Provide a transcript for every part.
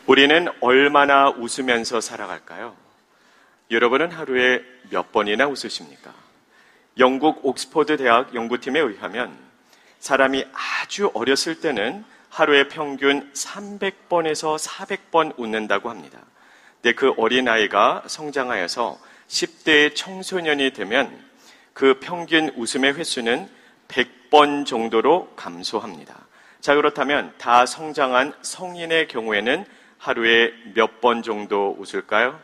우리는 얼마나 웃으면서 살아갈까요? 여러분은 하루에 몇 번이나 웃으십니까? 영국 옥스퍼드 대학 연구팀에 의하면 사람이 아주 어렸을 때는 하루에 평균 300번에서 400번 웃는다고 합니다. 근데 그 어린아이가 성장하여서 10대의 청소년이 되면 그 평균 웃음의 횟수는 100번 정도로 감소합니다. 자, 그렇다면 다 성장한 성인의 경우에는 하루에 몇 번 정도 웃을까요?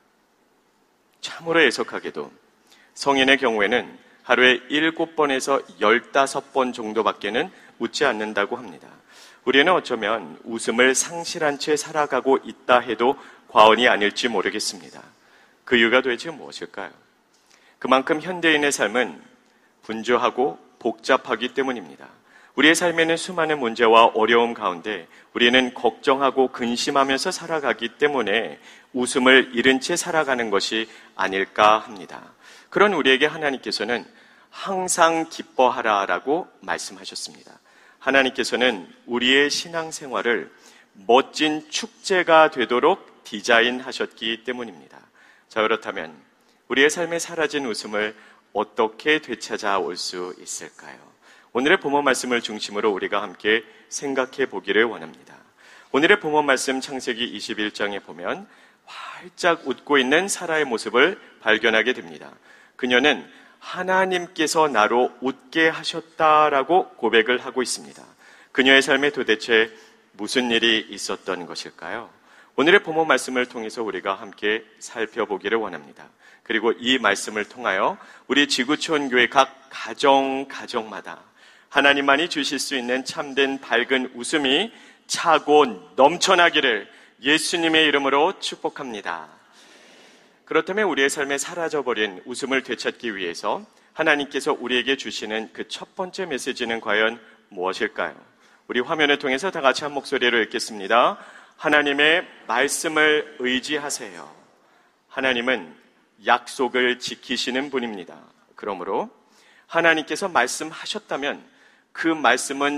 참으로 애석하게도 성인의 경우에는 하루에 7번에서 15번 정도밖에는 웃지 않는다고 합니다. 우리는 어쩌면 웃음을 상실한 채 살아가고 있다 해도 과언이 아닐지 모르겠습니다. 그 이유가 도대체 무엇일까요? 그만큼 현대인의 삶은 분주하고 복잡하기 때문입니다. 우리의 삶에는 수많은 문제와 어려움 가운데 우리는 걱정하고 근심하면서 살아가기 때문에 웃음을 잃은 채 살아가는 것이 아닐까 합니다. 그런 우리에게 하나님께서는 항상 기뻐하라라고 말씀하셨습니다. 하나님께서는 우리의 신앙생활을 멋진 축제가 되도록 디자인하셨기 때문입니다. 자, 그렇다면 우리의 삶에 사라진 웃음을 어떻게 되찾아올 수 있을까요? 오늘의 본문 말씀을 중심으로 우리가 함께 생각해 보기를 원합니다. 오늘의 본문 말씀 창세기 21장에 보면 활짝 웃고 있는 사라의 모습을 발견하게 됩니다. 그녀는 하나님께서 나로 웃게 하셨다라고 고백을 하고 있습니다. 그녀의 삶에 도대체 무슨 일이 있었던 것일까요? 오늘의 본문 말씀을 통해서 우리가 함께 살펴보기를 원합니다. 그리고 이 말씀을 통하여 우리 지구촌 교회 각 가정마다 하나님만이 주실 수 있는 참된 밝은 웃음이 차고 넘쳐나기를 예수님의 이름으로 축복합니다. 그렇다면 우리의 삶에 사라져버린 웃음을 되찾기 위해서 하나님께서 우리에게 주시는 그 첫 번째 메시지는 과연 무엇일까요? 우리 화면을 통해서 다 같이 한 목소리로 읽겠습니다. 하나님의 말씀을 의지하세요. 하나님은 약속을 지키시는 분입니다. 그러므로 하나님께서 말씀하셨다면 그 말씀은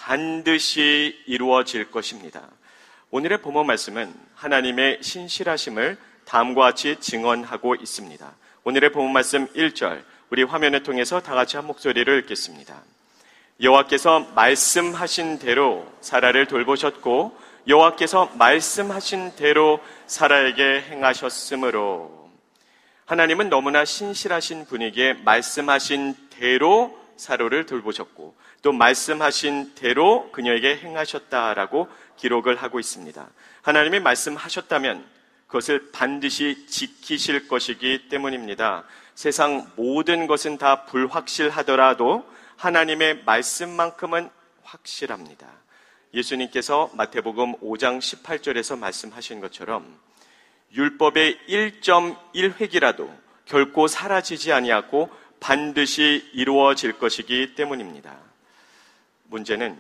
반드시 이루어질 것입니다. 오늘의 본문 말씀은 하나님의 신실하심을 다음과 같이 증언하고 있습니다. 오늘의 본문 말씀 1절, 우리 화면을 통해서 다 같이 한 목소리를 읽겠습니다. 여호와께서 말씀하신 대로 사라를 돌보셨고 여호와께서 말씀하신 대로 사라에게 행하셨으므로. 하나님은 너무나 신실하신 분이기에 말씀하신 대로 사로를 돌보셨고 또 말씀하신 대로 그녀에게 행하셨다라고 기록을 하고 있습니다. 하나님이 말씀하셨다면 그것을 반드시 지키실 것이기 때문입니다. 세상 모든 것은 다 불확실하더라도 하나님의 말씀만큼은 확실합니다. 예수님께서 마태복음 5장 18절에서 말씀하신 것처럼 율법의 1.1획이라도 결코 사라지지 아니하고 반드시 이루어질 것이기 때문입니다. 문제는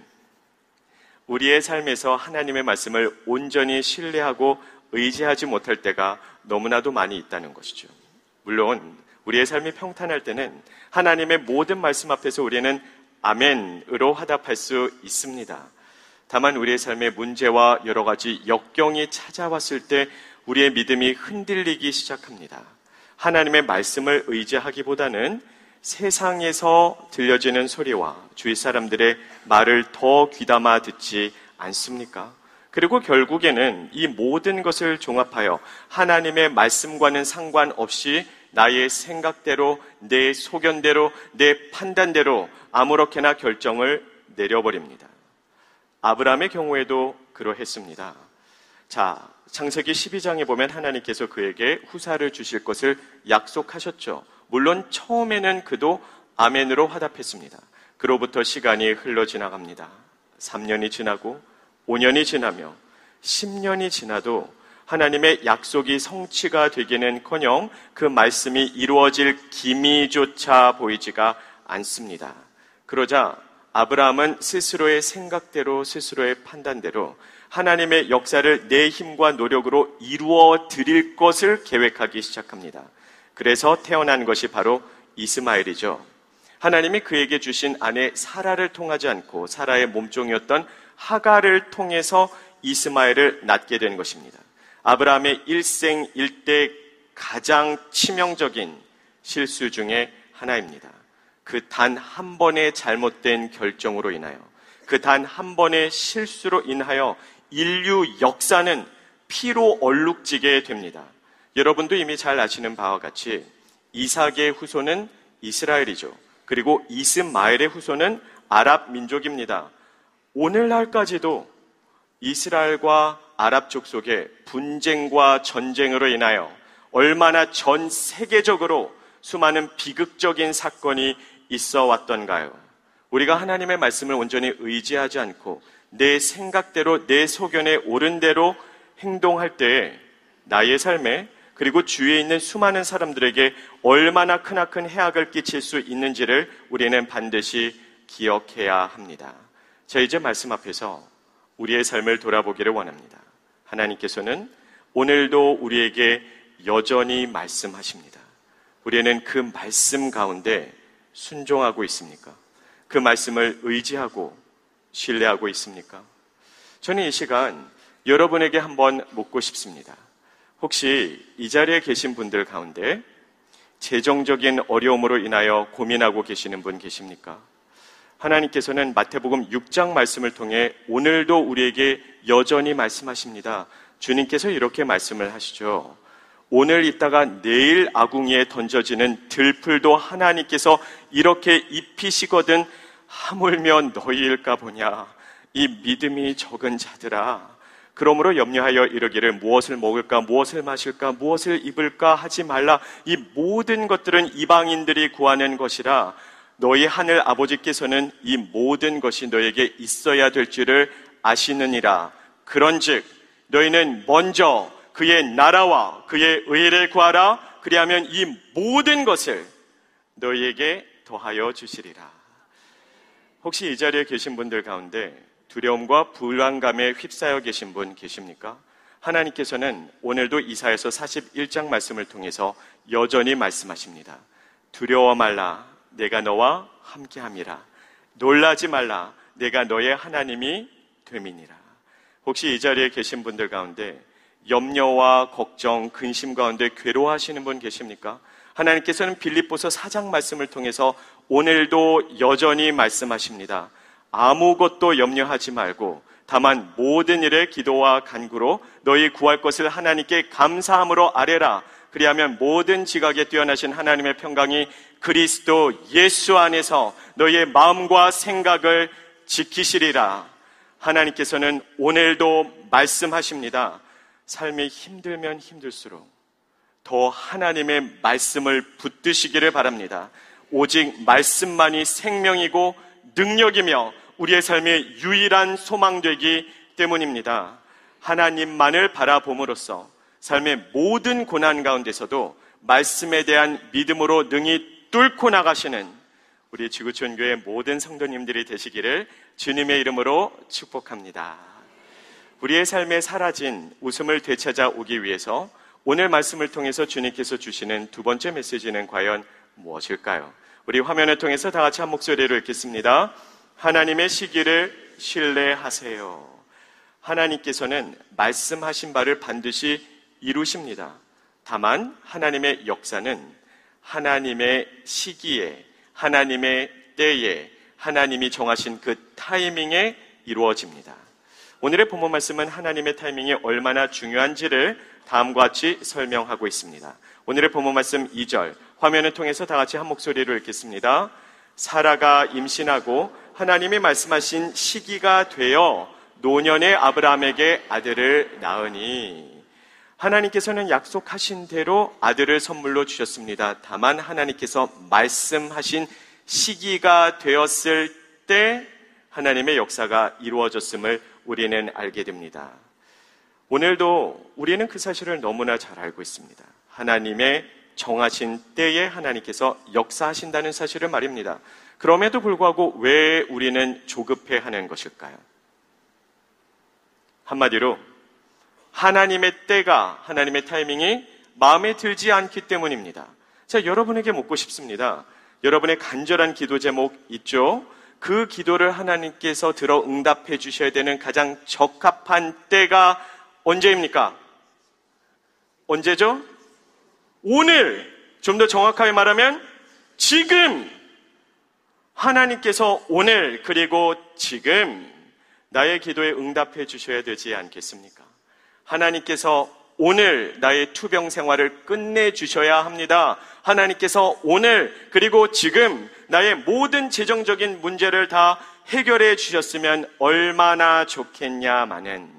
우리의 삶에서 하나님의 말씀을 온전히 신뢰하고 의지하지 못할 때가 너무나도 많이 있다는 것이죠. 물론 우리의 삶이 평탄할 때는 하나님의 모든 말씀 앞에서 우리는 아멘으로 화답할 수 있습니다. 다만 우리의 삶의 문제와 여러 가지 역경이 찾아왔을 때 우리의 믿음이 흔들리기 시작합니다. 하나님의 말씀을 의지하기보다는 세상에서 들려지는 소리와 주위 사람들의 말을 더 귀담아 듣지 않습니까? 그리고 결국에는 이 모든 것을 종합하여 하나님의 말씀과는 상관없이 나의 생각대로, 내 소견대로, 내 판단대로 아무렇게나 결정을 내려버립니다. 아브라함의 경우에도 그러했습니다. 자, 창세기 12장에 보면 하나님께서 그에게 후사를 주실 것을 약속하셨죠. 물론 처음에는 그도 아멘으로 화답했습니다. 그로부터 시간이 흘러 지나갑니다. 3년이 지나고 5년이 지나며 10년이 지나도 하나님의 약속이 성취가 되기는커녕 그 말씀이 이루어질 기미조차 보이지가 않습니다. 그러자 아브라함은 스스로의 생각대로 스스로의 판단대로 하나님의 역사를 내 힘과 노력으로 이루어 드릴 것을 계획하기 시작합니다. 그래서 태어난 것이 바로 이스마엘이죠. 하나님이 그에게 주신 아내 사라를 통하지 않고 사라의 몸종이었던 하갈을 통해서 이스마엘을 낳게 된 것입니다. 아브라함의 일생 일대 가장 치명적인 실수 중에 하나입니다. 그 단 한 번의 잘못된 결정으로 인하여, 그 단 한 번의 실수로 인하여 인류 역사는 피로 얼룩지게 됩니다. 여러분도 이미 잘 아시는 바와 같이 이삭의 후손은 이스라엘이죠. 그리고 이스마엘의 후손은 아랍 민족입니다. 오늘날까지도 이스라엘과 아랍 족속의 분쟁과 전쟁으로 인하여 얼마나 전 세계적으로 수많은 비극적인 사건이 있어 왔던가요? 우리가 하나님의 말씀을 온전히 의지하지 않고 내 생각대로, 내 소견에 옳은 대로 행동할 때에 나의 삶에, 그리고 주위에 있는 수많은 사람들에게 얼마나 크나큰 해악을 끼칠 수 있는지를 우리는 반드시 기억해야 합니다. 자, 이제 말씀 앞에서 우리의 삶을 돌아보기를 원합니다. 하나님께서는 오늘도 우리에게 여전히 말씀하십니다. 우리는 그 말씀 가운데 순종하고 있습니까? 그 말씀을 의지하고 신뢰하고 있습니까? 저는 이 시간 여러분에게 한번 묻고 싶습니다. 혹시 이 자리에 계신 분들 가운데 재정적인 어려움으로 인하여 고민하고 계시는 분 계십니까? 하나님께서는 마태복음 6장 말씀을 통해 오늘도 우리에게 여전히 말씀하십니다. 주님께서 이렇게 말씀을 하시죠. 오늘 있다가 내일 아궁이에 던져지는 들풀도 하나님께서 이렇게 입히시거든 하물며 너희일까 보냐. 이 믿음이 적은 자들아, 그러므로 염려하여 이르기를 무엇을 먹을까, 무엇을 마실까, 무엇을 입을까 하지 말라. 이 모든 것들은 이방인들이 구하는 것이라. 너희 하늘 아버지께서는 이 모든 것이 너에게 있어야 될 줄을 아시느니라. 그런즉 너희는 먼저 그의 나라와 그의 의를 구하라. 그리하면 이 모든 것을 너희에게 더하여 주시리라. 혹시 이 자리에 계신 분들 가운데 두려움과 불안감에 휩싸여 계신 분 계십니까? 하나님께서는 오늘도 이사야서 41장 말씀을 통해서 여전히 말씀하십니다. 두려워 말라. 내가 너와 함께함이라. 놀라지 말라. 내가 너의 하나님이 됨이니라. 혹시 이 자리에 계신 분들 가운데 염려와 걱정, 근심 가운데 괴로워하시는 분 계십니까? 하나님께서는 빌립보서 4장 말씀을 통해서 오늘도 여전히 말씀하십니다. 아무것도 염려하지 말고 다만 모든 일에 기도와 간구로 너희 구할 것을 하나님께 감사함으로 아뢰라. 그리하면 모든 지각에 뛰어나신 하나님의 평강이 그리스도 예수 안에서 너희의 마음과 생각을 지키시리라. 하나님께서는 오늘도 말씀하십니다. 삶이 힘들면 힘들수록 더 하나님의 말씀을 붙드시기를 바랍니다. 오직 말씀만이 생명이고 능력이며 우리의 삶의 유일한 소망되기 때문입니다. 하나님만을 바라봄으로써 삶의 모든 고난 가운데서도 말씀에 대한 믿음으로 능히 뚫고 나가시는 우리 지구촌교회 모든 성도님들이 되시기를 주님의 이름으로 축복합니다. 우리의 삶에 사라진 웃음을 되찾아오기 위해서 오늘 말씀을 통해서 주님께서 주시는 두 번째 메시지는 과연 무엇일까요? 우리 화면을 통해서 다 같이 한 목소리로 읽겠습니다. 하나님의 시기를 신뢰하세요. 하나님께서는 말씀하신 바를 반드시 이루십니다. 다만 하나님의 역사는 하나님의 시기에, 하나님의 때에, 하나님이 정하신 그 타이밍에 이루어집니다. 오늘의 본문 말씀은 하나님의 타이밍이 얼마나 중요한지를 다음과 같이 설명하고 있습니다. 오늘의 본문 말씀 2절, 화면을 통해서 다 같이 한 목소리로 읽겠습니다. 사라가 임신하고 하나님이 말씀하신 시기가 되어 노년의 아브라함에게 아들을 낳으니, 하나님께서는 약속하신 대로 아들을 선물로 주셨습니다. 다만 하나님께서 말씀하신 시기가 되었을 때 하나님의 역사가 이루어졌음을 우리는 알게 됩니다. 오늘도 우리는 그 사실을 너무나 잘 알고 있습니다. 하나님의 정하신 때에 하나님께서 역사하신다는 사실을 말입니다. 그럼에도 불구하고 왜 우리는 조급해하는 것일까요? 한마디로 하나님의 때가, 하나님의 타이밍이 마음에 들지 않기 때문입니다. 자, 여러분에게 묻고 싶습니다. 여러분의 간절한 기도 제목 있죠? 그 기도를 하나님께서 들어 응답해 주셔야 되는 가장 적합한 때가 언제입니까? 언제죠? 오늘. 좀 더 정확하게 말하면 지금. 하나님께서 오늘 그리고 지금 나의 기도에 응답해 주셔야 되지 않겠습니까? 하나님께서 오늘 나의 투병 생활을 끝내주셔야 합니다. 하나님께서 오늘 그리고 지금 나의 모든 재정적인 문제를 다 해결해 주셨으면 얼마나 좋겠냐마는,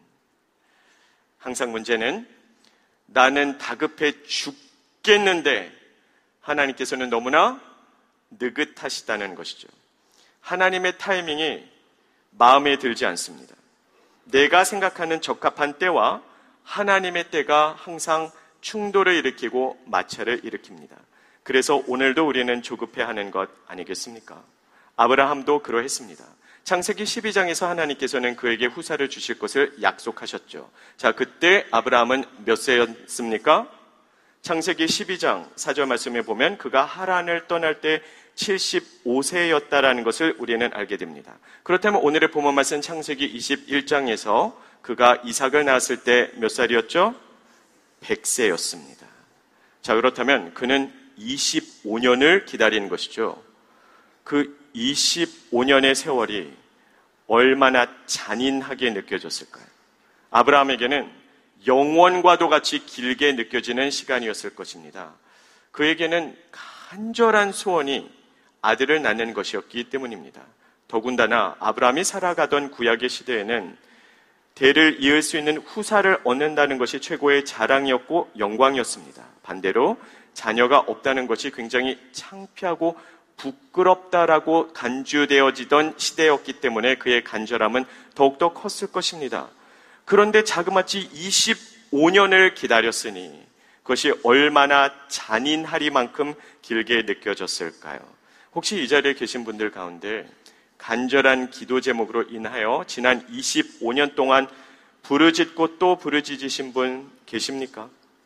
항상 문제는 나는 다급해 죽겠는데 하나님께서는 너무나 느긋하시다는 것이죠. 하나님의 타이밍이 마음에 들지 않습니다. 내가 생각하는 적합한 때와 하나님의 때가 항상 충돌을 일으키고 마찰을 일으킵니다. 그래서 오늘도 우리는 조급해하는 것 아니겠습니까? 아브라함도 그러했습니다. 창세기 12장에서 하나님께서는 그에게 후사를 주실 것을 약속하셨죠. 자, 그때 아브라함은 몇 세였습니까? 창세기 12장 4절 말씀에 보면 그가 하란을 떠날 때 75세였다라는 것을 우리는 알게 됩니다. 그렇다면 오늘의 본문 말씀 창세기 21장에서 그가 이삭을 낳았을 때 몇 살이었죠? 100세였습니다. 자, 그렇다면 그는 25년을 기다린 것이죠. 그 25년의 세월이 얼마나 잔인하게 느껴졌을까요? 아브라함에게는 영원과도 같이 길게 느껴지는 시간이었을 것입니다. 그에게는 간절한 소원이 아들을 낳는 것이었기 때문입니다. 더군다나 아브라함이 살아가던 구약의 시대에는 대를 이을 수 있는 후사를 얻는다는 것이 최고의 자랑이었고 영광이었습니다. 반대로 자녀가 없다는 것이 굉장히 창피하고 부끄럽다라고 간주되어지던 시대였기 때문에 그의 간절함은 더욱더 컸을 것입니다. 그런데 자그마치 25년을 기다렸으니 그것이 얼마나 잔인하리만큼 길게 느껴졌을까요? 혹시 이 자리에 계신 분들 가운데 간절한 기도 제목으로 인하여 지난 25년 동안 부르짖고 또 부르짖으신 분 계십니까?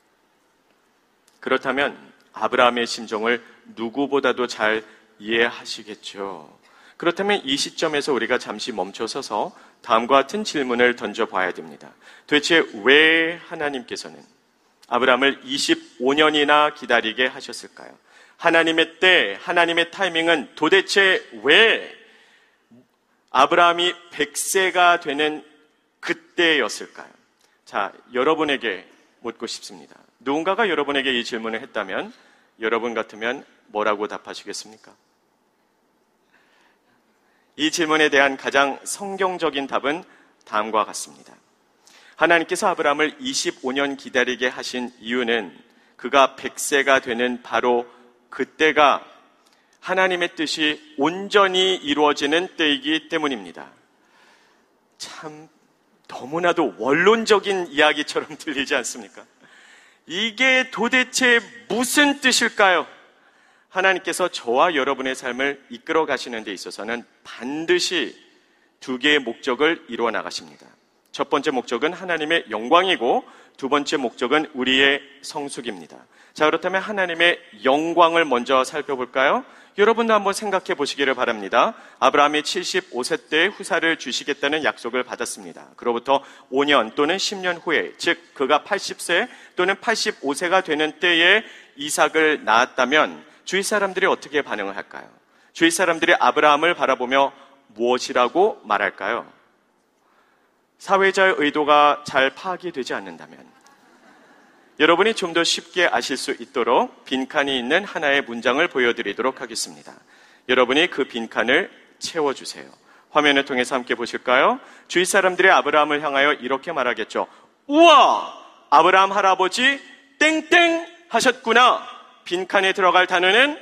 그렇다면 아브라함의 심정을 누구보다도 잘 이해하시겠죠. 그렇다면 이 시점에서 우리가 잠시 멈춰서서 다음과 같은 질문을 던져봐야 됩니다. 도대체 왜 하나님께서는 아브라함을 25년이나 기다리게 하셨을까요? 하나님의 때, 하나님의 타이밍은 도대체 왜 아브라함이 100세가 되는 그때였을까요? 자, 여러분에게 묻고 싶습니다. 누군가가 여러분에게 이 질문을 했다면 여러분 같으면 뭐라고 답하시겠습니까? 이 질문에 대한 가장 성경적인 답은 다음과 같습니다. 하나님께서 아브라함을 25년 기다리게 하신 이유는 그가 100세가 되는 바로 그때가 하나님의 뜻이 온전히 이루어지는 때이기 때문입니다. 참 너무나도 원론적인 이야기처럼 들리지 않습니까? 이게 도대체 무슨 뜻일까요? 하나님께서 저와 여러분의 삶을 이끌어 가시는 데 있어서는 반드시 두 개의 목적을 이루어 나가십니다. 첫 번째 목적은 하나님의 영광이고 두 번째 목적은 우리의 성숙입니다. 자, 그렇다면 하나님의 영광을 먼저 살펴볼까요? 여러분도 한번 생각해 보시기를 바랍니다. 아브라함이 75세 때 후사를 주시겠다는 약속을 받았습니다. 그로부터 5년 또는 10년 후에, 즉 그가 80세 또는 85세가 되는 때에 이삭을 낳았다면 주위 사람들이 어떻게 반응을 할까요? 주위 사람들이 아브라함을 바라보며 무엇이라고 말할까요? 사회자의 의도가 잘 파악이 되지 않는다면 여러분이 좀 더 쉽게 아실 수 있도록 빈칸이 있는 하나의 문장을 보여드리도록 하겠습니다. 여러분이 그 빈칸을 채워주세요. 화면을 통해서 함께 보실까요? 주위 사람들이 아브라함을 향하여 이렇게 말하겠죠. 우와! 아브라함 할아버지 땡땡 하셨구나. 빈칸에 들어갈 단어는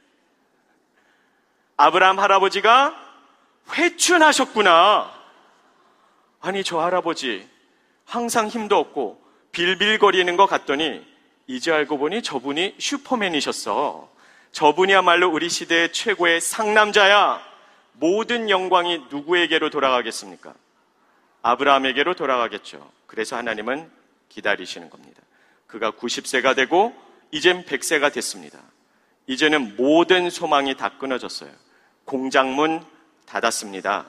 아브라함 할아버지가 회춘하셨구나. 아니, 저 할아버지 항상 힘도 없고 빌빌거리는 것 같더니 이제 알고 보니 저분이 슈퍼맨이셨어. 저분이야말로 우리 시대의 최고의 상남자야. 모든 영광이 누구에게로 돌아가겠습니까? 아브라함에게로 돌아가겠죠. 그래서 하나님은 기다리시는 겁니다. 그가 90세가 되고 이젠 100세가 됐습니다. 이제는 모든 소망이 다 끊어졌어요. 공장문 닫았습니다.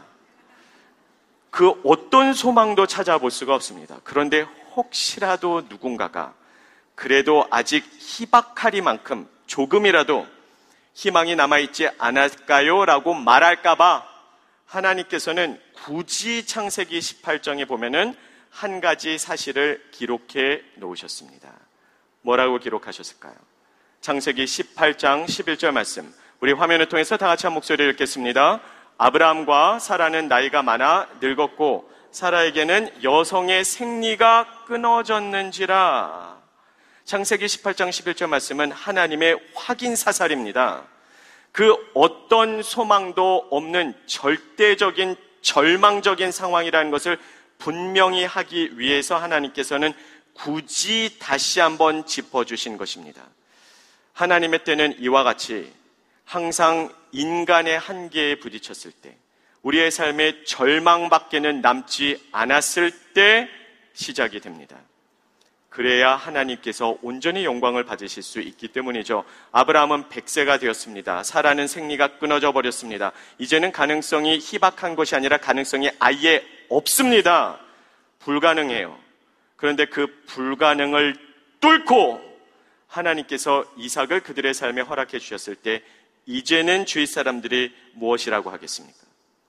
그 어떤 소망도 찾아볼 수가 없습니다. 그런데 혹시라도 누군가가 그래도 아직 희박하리만큼 조금이라도 희망이 남아있지 않을까요? 라고 말할까봐 하나님께서는 굳이 창세기 18장에 보면은 한 가지 사실을 기록해 놓으셨습니다. 뭐라고 기록하셨을까요? 창세기 18장 11절 말씀, 우리 화면을 통해서 다 같이 한 목소리를 읽겠습니다. 아브라함과 사라는 나이가 많아 늙었고 사라에게는 여성의 생리가 끊어졌는지라. 창세기 18장 11절 말씀은 하나님의 확인 사살입니다. 그 어떤 소망도 없는 절대적인 절망적인 상황이라는 것을 분명히 하기 위해서 하나님께서는 굳이 다시 한번 짚어주신 것입니다. 하나님의 때는 이와 같이 항상 인간의 한계에 부딪혔을 때, 우리의 삶에 절망밖에는 남지 않았을 때 시작이 됩니다. 그래야 하나님께서 온전히 영광을 받으실 수 있기 때문이죠. 아브라함은 100세가 되었습니다. 사라는 생리가 끊어져 버렸습니다. 이제는 가능성이 희박한 것이 아니라 가능성이 아예 없습니다. 불가능해요. 그런데 그 불가능을 뚫고 하나님께서 이삭을 그들의 삶에 허락해 주셨을 때 이제는 주위 사람들이 무엇이라고 하겠습니까?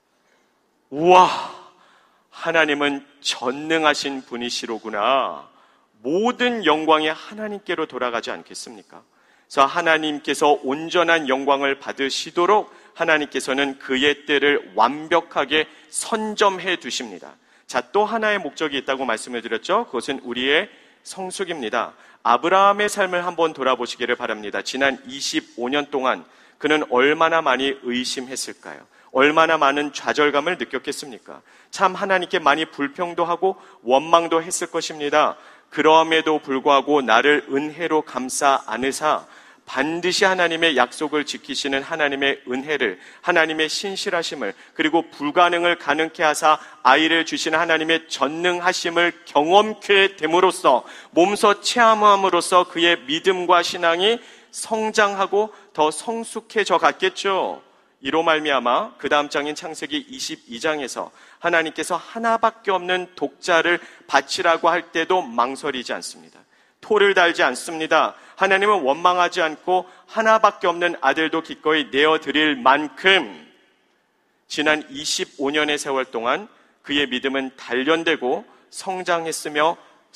우와, 하나님은 전능하신 분이시로구나. 모든 영광이 하나님께로 돌아가지 않겠습니까? 그래서 하나님께서 온전한 영광을 받으시도록 하나님께서는 그의 때를 완벽하게 선점해 두십니다. 자, 또 하나의 목적이 있다고 말씀을 드렸죠. 그것은 우리의 성숙입니다. 아브라함의 삶을 한번 돌아보시기를 바랍니다. 지난 25년 동안 그는 얼마나 많이 의심했을까요? 얼마나 많은 좌절감을 느꼈겠습니까? 참 하나님께 많이 불평도 하고 원망도 했을 것입니다. 그럼에도 불구하고 나를 은혜로 감싸 안으사 반드시 하나님의 약속을 지키시는 하나님의 은혜를, 하나님의 신실하심을, 그리고 불가능을 가능케 하사 아이를 주시는 하나님의 전능하심을 경험케 됨으로써, 몸소 체험함으로써 그의 믿음과 신앙이 성장하고 더 성숙해져 갔겠죠. 이로 말미암아 그 다음 장인 창세기 22장에서 하나님께서 하나밖에 없는 독자를 바치라고 할 때도 망설이지 않습니다. 토를 달지 않습니다. 하나님은 원망하지 않고 하나밖에 없는 아들도 기꺼이 내어드릴 만큼 지난 25년의 세월 동안 그의 믿음은 단련되고 성장했으며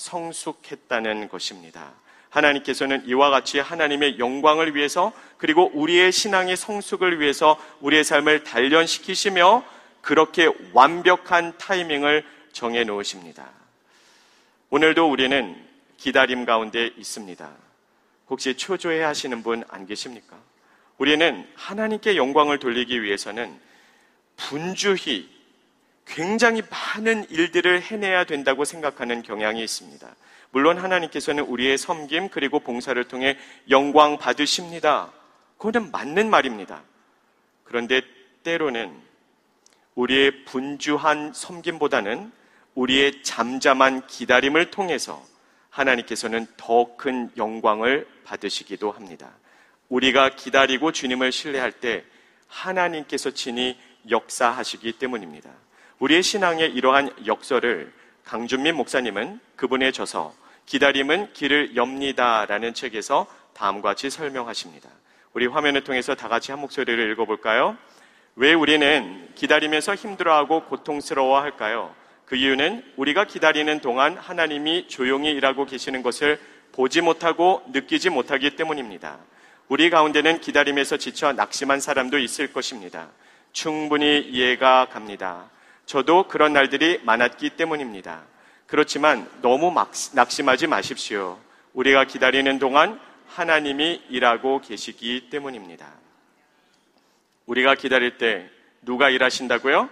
성숙했다는 것입니다. 하나님께서는 이와 같이 하나님의 영광을 위해서, 그리고 우리의 신앙의 성숙을 위해서 우리의 삶을 단련시키시며 그렇게 완벽한 타이밍을 정해 놓으십니다. 오늘도 우리는 기다림 가운데 있습니다. 혹시 초조해 하시는 분 안 계십니까? 우리는 하나님께 영광을 돌리기 위해서는 분주히 굉장히 많은 일들을 해내야 된다고 생각하는 경향이 있습니다. 물론 하나님께서는 우리의 섬김 그리고 봉사를 통해 영광 받으십니다. 그거는 맞는 말입니다. 그런데 때로는 우리의 분주한 섬김보다는 우리의 잠잠한 기다림을 통해서 하나님께서는 더 큰 영광을 받으시기도 합니다. 우리가 기다리고 주님을 신뢰할 때 하나님께서 친히 역사하시기 때문입니다. 우리의 신앙의 이러한 역설을 강준민 목사님은 그분의 저서 기다림은 길을 엽니다라는 책에서 다음과 같이 설명하십니다. 우리 화면을 통해서 다 같이 한 목소리를 읽어볼까요? 왜 우리는 기다리면서 힘들어하고 고통스러워할까요? 그 이유는 우리가 기다리는 동안 하나님이 조용히 일하고 계시는 것을 보지 못하고 느끼지 못하기 때문입니다. 우리 가운데는 기다림에서 지쳐 낙심한 사람도 있을 것입니다. 충분히 이해가 갑니다. 저도 그런 날들이 많았기 때문입니다. 그렇지만 너무 낙심하지 마십시오. 우리가 기다리는 동안 하나님이 일하고 계시기 때문입니다. 우리가 기다릴 때 누가 일하신다고요?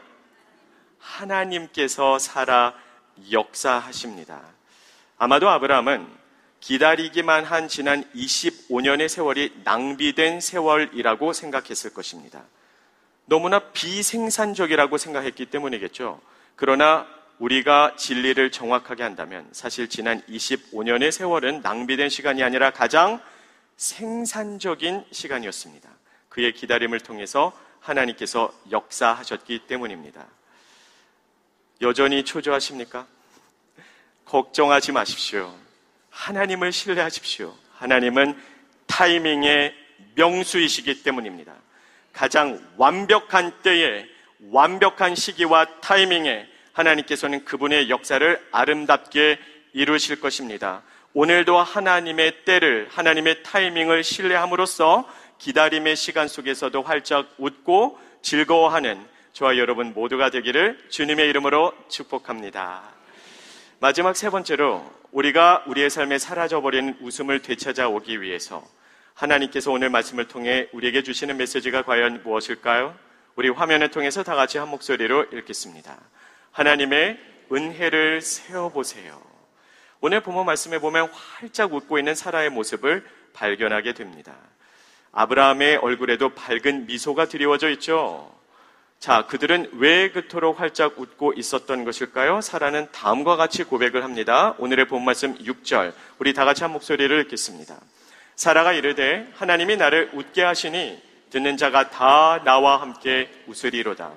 하나님께서 살아 역사하십니다. 아마도 아브라함은 기다리기만 한 지난 25년의 세월이 낭비된 세월이라고 생각했을 것입니다. 너무나 비생산적이라고 생각했기 때문이겠죠. 그러나 우리가 진리를 정확하게 한다면 사실 지난 25년의 세월은 낭비된 시간이 아니라 가장 생산적인 시간이었습니다. 그의 기다림을 통해서 하나님께서 역사하셨기 때문입니다. 여전히 초조하십니까? 걱정하지 마십시오. 하나님을 신뢰하십시오. 하나님은 타이밍의 명수이시기 때문입니다. 가장 완벽한 때에 완벽한 시기와 타이밍에 하나님께서는 그분의 역사를 아름답게 이루실 것입니다. 오늘도 하나님의 때를, 하나님의 타이밍을 신뢰함으로써 기다림의 시간 속에서도 활짝 웃고 즐거워하는 저와 여러분 모두가 되기를 주님의 이름으로 축복합니다. 마지막 세 번째로, 우리가 우리의 삶에 사라져버린 웃음을 되찾아오기 위해서 하나님께서 오늘 말씀을 통해 우리에게 주시는 메시지가 과연 무엇일까요? 우리 화면을 통해서 다 같이 한 목소리로 읽겠습니다. 하나님의 은혜를 세어보세요. 오늘 본문 말씀에 보면 활짝 웃고 있는 사라의 모습을 발견하게 됩니다. 아브라함의 얼굴에도 밝은 미소가 드리워져 있죠. 자, 그들은 왜 그토록 활짝 웃고 있었던 것일까요? 사라는 다음과 같이 고백을 합니다. 오늘의 본 말씀 6절, 우리 다 같이 한 목소리를 읽겠습니다. 사라가 이르되 하나님이 나를 웃게 하시니 듣는 자가 다 나와 함께 웃으리로다.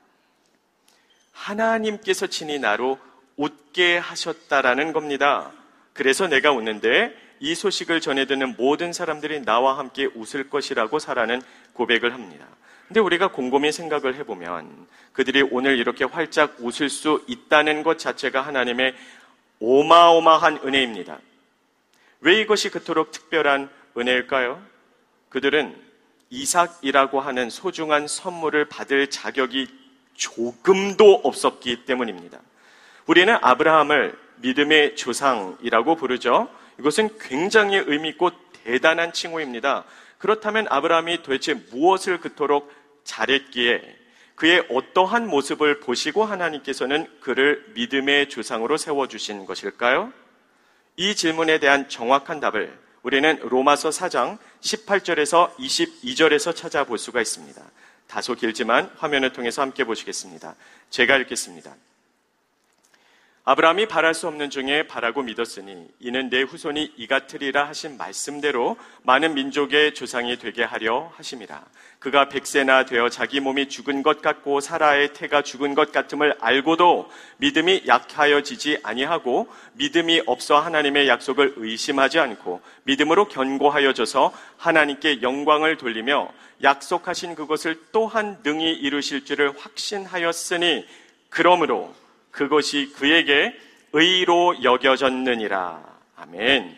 하나님께서 친히 나로 웃게 하셨다라는 겁니다. 그래서 내가 웃는데 이 소식을 전해 듣는 모든 사람들이 나와 함께 웃을 것이라고 사라는 고백을 합니다. 근데 우리가 곰곰이 생각을 해보면 그들이 오늘 이렇게 활짝 웃을 수 있다는 것 자체가 하나님의 어마어마한 은혜입니다. 왜 이것이 그토록 특별한 은혜일까요? 그들은 이삭이라고 하는 소중한 선물을 받을 자격이 조금도 없었기 때문입니다. 우리는 아브라함을 믿음의 조상이라고 부르죠. 이것은 굉장히 의미 있고 대단한 칭호입니다. 그렇다면 아브라함이 도대체 무엇을 그토록 잘했기에, 그의 어떠한 모습을 보시고 하나님께서는 그를 믿음의 조상으로 세워주신 것일까요? 이 질문에 대한 정확한 답을 우리는 로마서 4장 18절에서 22절에서 찾아볼 수가 있습니다. 다소 길지만 화면을 통해서 함께 보시겠습니다. 제가 읽겠습니다. 아브라함이 바랄 수 없는 중에 바라고 믿었으니 이는 내 후손이 이같으리라 하신 말씀대로 많은 민족의 조상이 되게 하려 하심이라. 그가 100세나 되어 자기 몸이 죽은 것 같고 사라의 태가 죽은 것 같음을 알고도 믿음이 약하여지지 아니하고 믿음이 없어 하나님의 약속을 의심하지 않고 믿음으로 견고하여져서 하나님께 영광을 돌리며 약속하신 그것을 또한 능히 이루실 줄을 확신하였으니 그러므로 그것이 그에게 의로 여겨졌느니라. 아멘.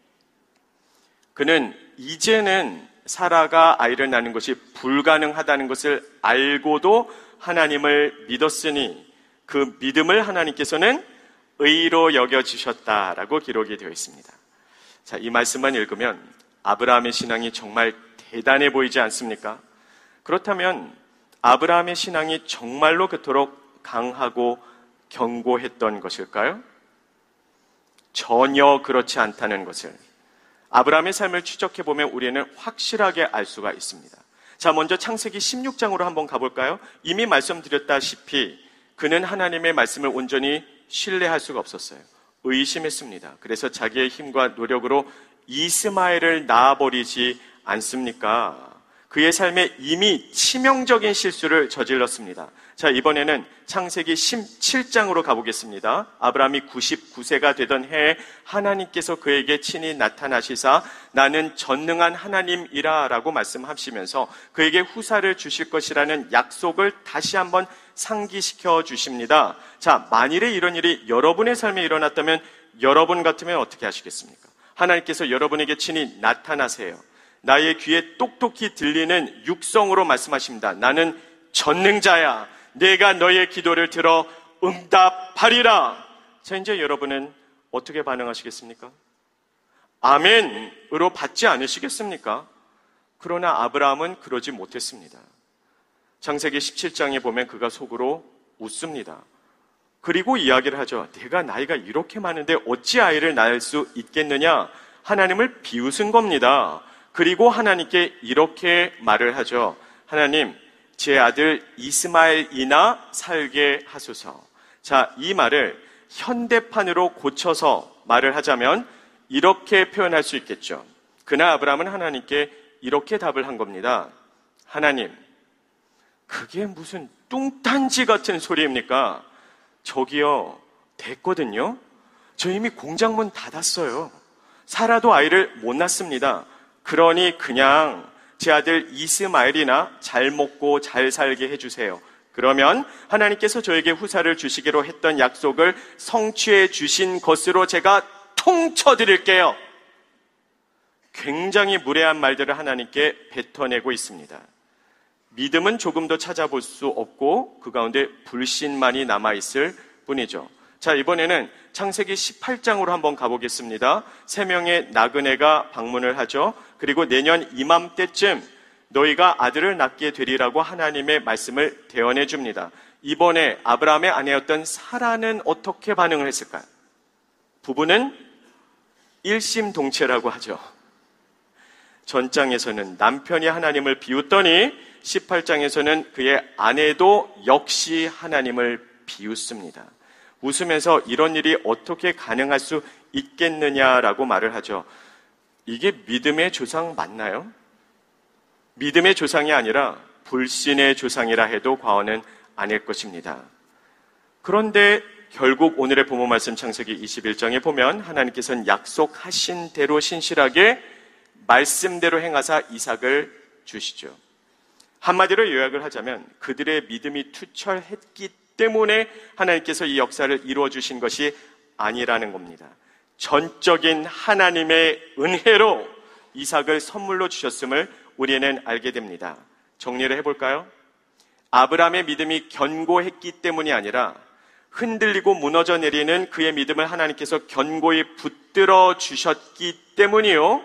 그는 이제는 사라가 아이를 낳는 것이 불가능하다는 것을 알고도 하나님을 믿었으니 그 믿음을 하나님께서는 의로 여겨주셨다라고 기록이 되어 있습니다. 자, 이 말씀만 읽으면 아브라함의 신앙이 정말 대단해 보이지 않습니까? 그렇다면 아브라함의 신앙이 정말로 그토록 강하고 견고했던 것일까요? 전혀 그렇지 않다는 것을 아브라함의 삶을 추적해보면 우리는 확실하게 알 수가 있습니다. 자, 먼저 창세기 16장으로 한번 가볼까요? 이미 말씀드렸다시피 그는 하나님의 말씀을 온전히 신뢰할 수가 없었어요. 의심했습니다. 그래서 자기의 힘과 노력으로 이스마엘을 낳아버리지 않습니까? 그의 삶에 이미 치명적인 실수를 저질렀습니다. 자, 이번에는 창세기 17장으로 가보겠습니다. 아브라함이 99세가 되던 해에 하나님께서 그에게 친히 나타나시사 나는 전능한 하나님이라 라고 말씀하시면서 그에게 후사를 주실 것이라는 약속을 다시 한번 상기시켜 주십니다. 자, 만일에 이런 일이 여러분의 삶에 일어났다면 여러분 같으면 어떻게 하시겠습니까? 하나님께서 여러분에게 친히 나타나세요. 나의 귀에 똑똑히 들리는 육성으로 말씀하십니다. 나는 전능자야. 내가 너의 기도를 들어 응답하리라. 자, 이제 여러분은 어떻게 반응하시겠습니까? 아멘으로 받지 않으시겠습니까? 그러나 아브라함은 그러지 못했습니다. 창세기 17장에 보면 그가 속으로 웃습니다. 그리고 이야기를 하죠. 내가 나이가 이렇게 많은데 어찌 아이를 낳을 수 있겠느냐? 하나님을 비웃은 겁니다. 그리고 하나님께 이렇게 말을 하죠. 하나님, 제 아들 이스마엘이나 살게 하소서. 자, 이 말을 현대판으로 고쳐서 말을 하자면 이렇게 표현할 수 있겠죠. 그날 아브라함은 하나님께 이렇게 답을 한 겁니다. 하나님, 그게 무슨 뚱딴지 같은 소리입니까? 저기요, 됐거든요. 저 이미 공장문 닫았어요. 살아도 아이를 못 낳습니다. 그러니 그냥 제 아들 이스마엘이나 잘 먹고 잘 살게 해주세요. 그러면 하나님께서 저에게 후사를 주시기로 했던 약속을 성취해 주신 것으로 제가 통쳐드릴게요. 굉장히 무례한 말들을 하나님께 뱉어내고 있습니다. 믿음은 조금 더 찾아볼 수 없고 그 가운데 불신만이 남아있을 뿐이죠. 자, 이번에는 창세기 18장으로 한번 가보겠습니다. 3명의 나그네가 방문을 하죠. 그리고 내년 이맘때쯤 너희가 아들을 낳게 되리라고 하나님의 말씀을 대언해 줍니다. 이번에 아브라함의 아내였던 사라는 어떻게 반응을 했을까요? 부부는 일심동체라고 하죠. 전장에서는 남편이 하나님을 비웃더니 18장에서는 그의 아내도 역시 하나님을 비웃습니다. 웃으면서 이런 일이 어떻게 가능할 수 있겠느냐라고 말을 하죠. 이게 믿음의 조상 맞나요? 믿음의 조상이 아니라 불신의 조상이라 해도 과언은 아닐 것입니다. 그런데 결국 오늘의 본문 말씀 창세기 21장에 보면 하나님께서는 약속하신 대로 신실하게 말씀대로 행하사 이삭을 주시죠. 한마디로 요약을 하자면 그들의 믿음이 투철했기 때문에 하나님께서 이 역사를 이루어 주신 것이 아니라는 겁니다. 전적인 하나님의 은혜로 이삭을 선물로 주셨음을 우리는 알게 됩니다. 정리를 해볼까요? 아브라함의 믿음이 견고했기 때문이 아니라 흔들리고 무너져 내리는 그의 믿음을 하나님께서 견고히 붙들어 주셨기 때문이요.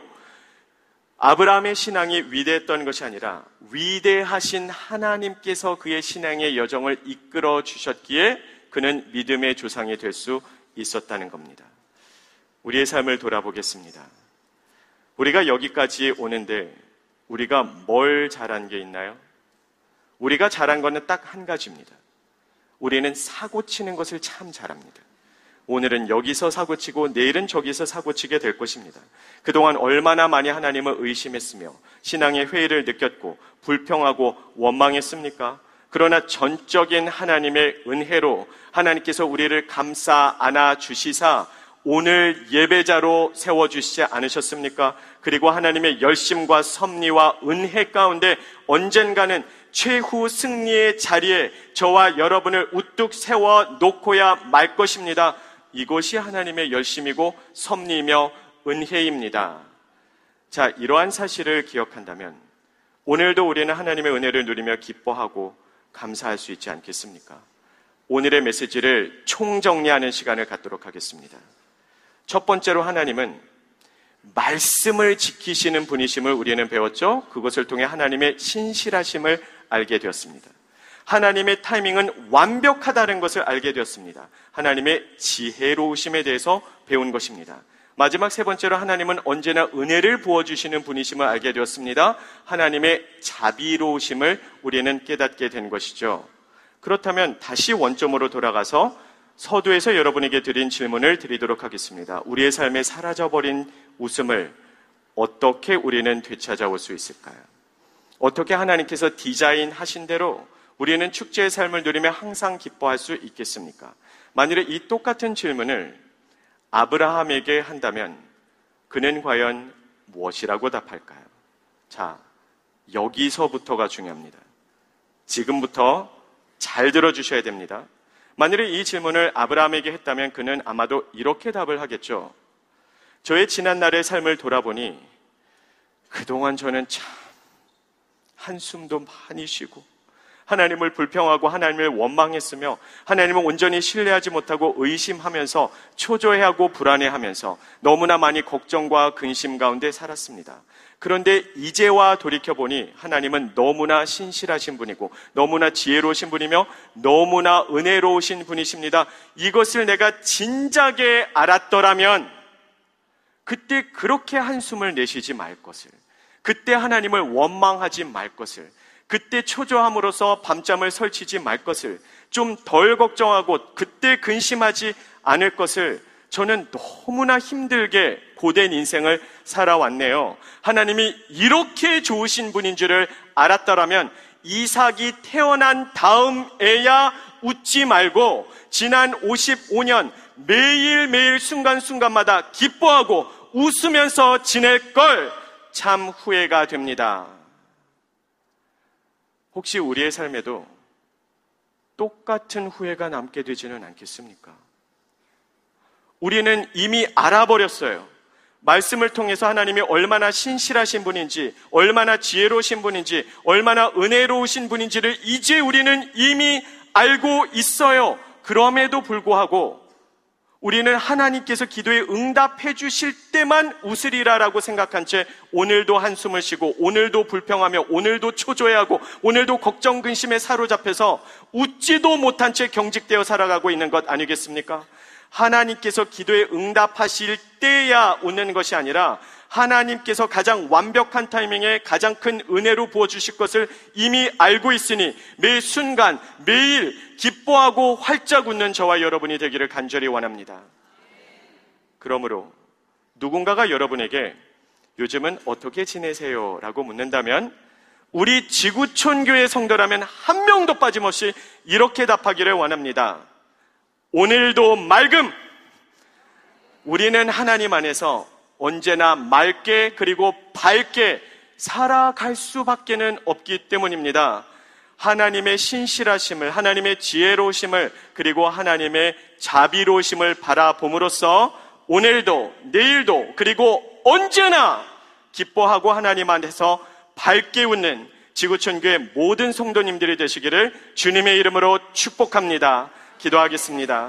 아브라함의 신앙이 위대했던 것이 아니라 위대하신 하나님께서 그의 신앙의 여정을 이끌어 주셨기에 그는 믿음의 조상이 될 수 있었다는 겁니다. 우리의 삶을 돌아보겠습니다. 우리가 여기까지 오는데 우리가 뭘 잘한 게 있나요? 우리가 잘한 것은 딱 한 가지입니다. 우리는 사고치는 것을 참 잘합니다. 오늘은 여기서 사고치고 내일은 저기서 사고치게 될 것입니다. 그동안 얼마나 많이 하나님을 의심했으며 신앙의 회의를 느꼈고 불평하고 원망했습니까? 그러나 전적인 하나님의 은혜로 하나님께서 우리를 감싸 안아주시사 오늘 예배자로 세워주시지 않으셨습니까? 그리고 하나님의 열심과 섭리와 은혜 가운데 언젠가는 최후 승리의 자리에 저와 여러분을 우뚝 세워놓고야 말 것입니다. 이것이 하나님의 열심이고 섭리이며 은혜입니다. 자, 이러한 사실을 기억한다면 오늘도 우리는 하나님의 은혜를 누리며 기뻐하고 감사할 수 있지 않겠습니까? 오늘의 메시지를 총정리하는 시간을 갖도록 하겠습니다. 첫 번째로 하나님은 말씀을 지키시는 분이심을 우리는 배웠죠. 그것을 통해 하나님의 신실하심을 알게 되었습니다. 하나님의 타이밍은 완벽하다는 것을 알게 되었습니다. 하나님의 지혜로우심에 대해서 배운 것입니다. 마지막 세 번째로 하나님은 언제나 은혜를 부어주시는 분이심을 알게 되었습니다. 하나님의 자비로우심을 우리는 깨닫게 된 것이죠. 그렇다면 다시 원점으로 돌아가서 서두에서 여러분에게 드린 질문을 드리도록 하겠습니다. 우리의 삶에 사라져버린 웃음을 어떻게 우리는 되찾아올 수 있을까요? 어떻게 하나님께서 디자인하신 대로 우리는 축제의 삶을 누리며 항상 기뻐할 수 있겠습니까? 만일에 이 똑같은 질문을 아브라함에게 한다면 그는 과연 무엇이라고 답할까요? 자, 여기서부터가 중요합니다. 지금부터 잘 들어주셔야 됩니다. 만일에 이 질문을 아브라함에게 했다면 그는 아마도 이렇게 답을 하겠죠. 저의 지난날의 삶을 돌아보니 그동안 저는 참 한숨도 많이 쉬고 하나님을 불평하고 하나님을 원망했으며 하나님을 온전히 신뢰하지 못하고 의심하면서 초조해하고 불안해하면서 너무나 많이 걱정과 근심 가운데 살았습니다. 그런데 이제와 돌이켜보니 하나님은 너무나 신실하신 분이고 너무나 지혜로우신 분이며 너무나 은혜로우신 분이십니다. 이것을 내가 진작에 알았더라면 그때 그렇게 한숨을 내쉬지 말 것을, 그때 하나님을 원망하지 말 것을, 그때 초조함으로써 밤잠을 설치지 말 것을, 좀 덜 걱정하고 그때 근심하지 않을 것을 저는 너무나 힘들게 고된 인생을 살아왔네요. 하나님이 이렇게 좋으신 분인 줄을 알았더라면 이삭이 태어난 다음에야 웃지 말고 지난 55년 매일매일 순간순간마다 기뻐하고 웃으면서 지낼 걸 참 후회가 됩니다. 혹시 우리의 삶에도 똑같은 후회가 남게 되지는 않겠습니까? 우리는 이미 알아버렸어요. 말씀을 통해서 하나님이 얼마나 신실하신 분인지, 얼마나 지혜로우신 분인지, 얼마나 은혜로우신 분인지를 이제 우리는 이미 알고 있어요. 그럼에도 불구하고 우리는 하나님께서 기도에 응답해 주실 때만 웃으리라라고 생각한 채 오늘도 한숨을 쉬고, 오늘도 불평하며, 오늘도 초조해하고, 오늘도 걱정 근심에 사로잡혀서 웃지도 못한 채 경직되어 살아가고 있는 것 아니겠습니까? 하나님께서 기도에 응답하실 때야 웃는 것이 아니라 하나님께서 가장 완벽한 타이밍에 가장 큰 은혜로 부어주실 것을 이미 알고 있으니 매 순간 매일 기뻐하고 활짝 웃는 저와 여러분이 되기를 간절히 원합니다. 그러므로 누군가가 여러분에게 요즘은 어떻게 지내세요? 라고 묻는다면 우리 지구촌 교회 성도라면 한 명도 빠짐없이 이렇게 답하기를 원합니다. 오늘도 맑음! 우리는 하나님 안에서 언제나 맑게 그리고 밝게 살아갈 수밖에는 없기 때문입니다. 하나님의 신실하심을, 하나님의 지혜로우심을, 그리고 하나님의 자비로우심을 바라봄으로써 오늘도, 내일도, 그리고 언제나 기뻐하고 하나님 안에서 밝게 웃는 지구촌교회 모든 성도님들이 되시기를 주님의 이름으로 축복합니다. 기도하겠습니다.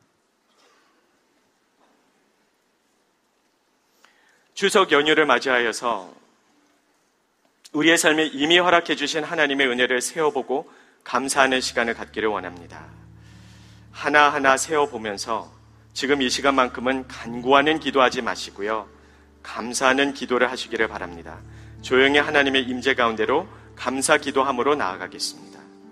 추석 연휴를 맞이하여서 우리의 삶에 이미 허락해 주신 하나님의 은혜를 세어보고 감사하는 시간을 갖기를 원합니다. 하나하나 세어보면서 지금 이 시간만큼은 간구하는 기도하지 마시고요, 감사하는 기도를 하시기를 바랍니다. 조용히 하나님의 임재 가운데로 감사 기도함으로 나아가겠습니다.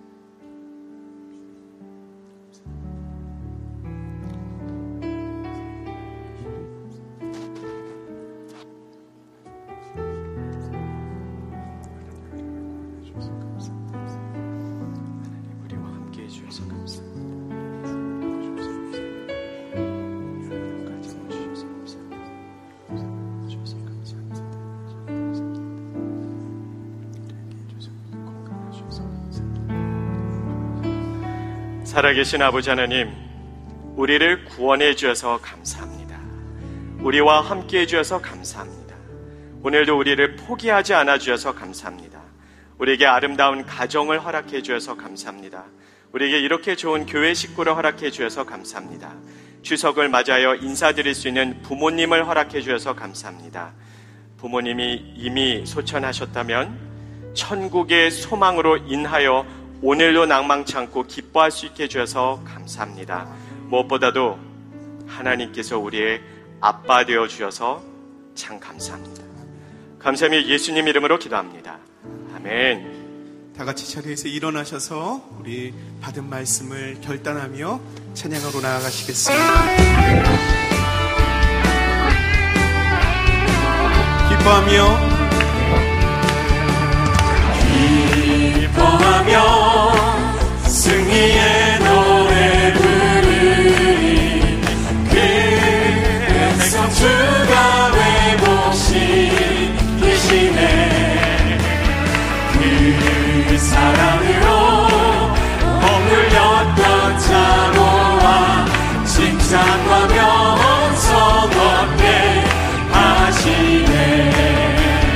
살아계신 아버지 하나님, 우리를 구원해 주셔서 감사합니다. 우리와 함께 해 주셔서 감사합니다. 오늘도 우리를 포기하지 않아 주셔서 감사합니다. 우리에게 아름다운 가정을 허락해 주셔서 감사합니다. 우리에게 이렇게 좋은 교회 식구를 허락해 주셔서 감사합니다. 추석을 맞이하여 인사드릴 수 있는 부모님을 허락해 주셔서 감사합니다. 부모님이 이미 소천하셨다면 천국의 소망으로 인하여 오늘도 낭망치 않고 기뻐할 수 있게 해주셔서 감사합니다. 무엇보다도 하나님께서 우리의 아빠 되어 주셔서 참 감사합니다. 감사하며 예수님 이름으로 기도합니다. 아멘. 다 같이 자리에서 일어나셔서 우리 받은 말씀을 결단하며 찬양하러 나아가시겠습니다. 기뻐하며 승리의 노래 부르리. 그 백성 주가 회복시키시네. 그 사랑으로 억눌렸던 자모와 칭찬과 명성 얻게 하시네.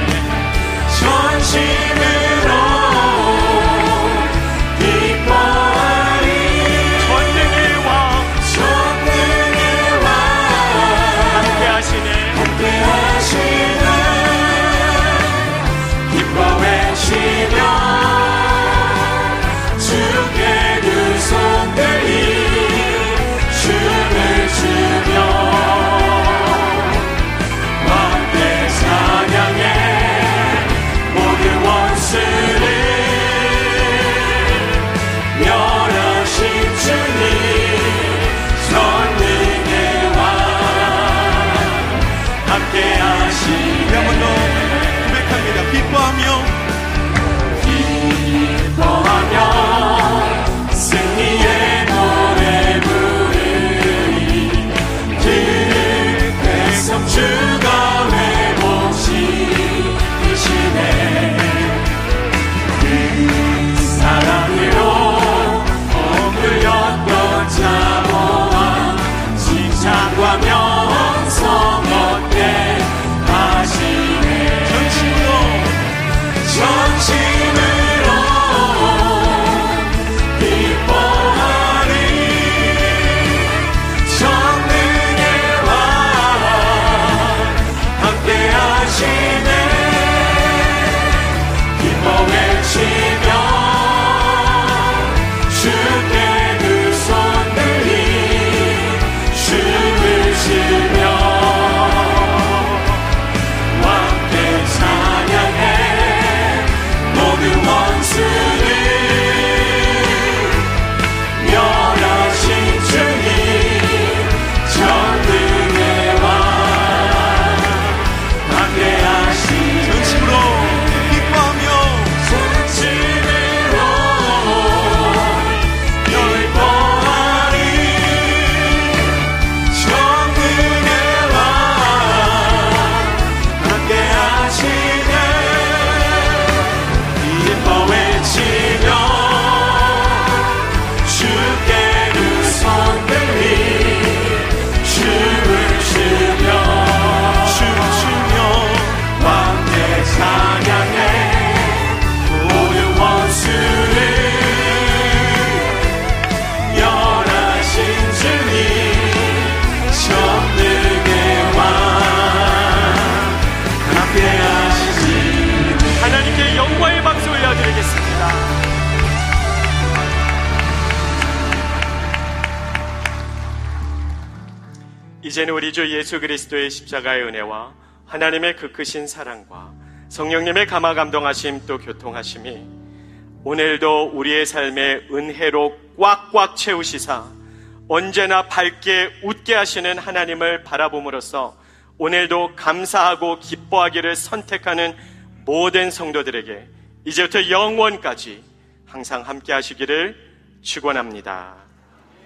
이제는 우리 주 예수 그리스도의 십자가의 은혜와 하나님의 그 크신 사랑과 성령님의 감화 감동하심 또 교통하심이 오늘도 우리의 삶의 은혜로 꽉꽉 채우시사 언제나 밝게 웃게 하시는 하나님을 바라봄으로써 오늘도 감사하고 기뻐하기를 선택하는 모든 성도들에게 이제부터 영원까지 항상 함께 하시기를 축원합니다.